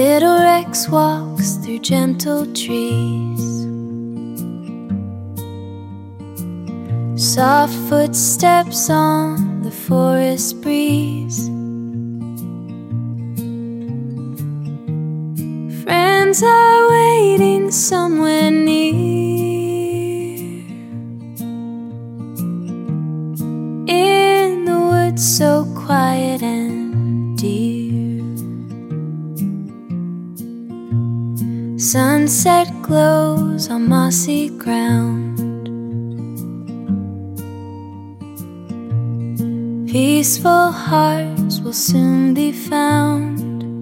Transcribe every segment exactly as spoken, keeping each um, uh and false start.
Little Rex walks through gentle trees. Soft footsteps on the forest breeze. Friends are waiting somewhere near, in the woods so quiet and dear. Sunset glows on mossy ground. Peaceful hearts will soon be found.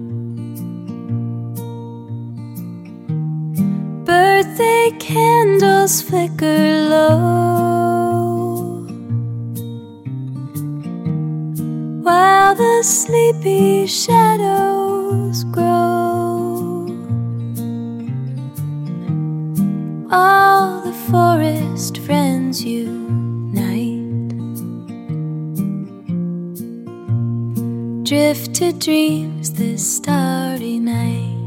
Birthday candles flicker low, while the sleepy shadows grow. All the forest friends unite, drift to dreams this starry night.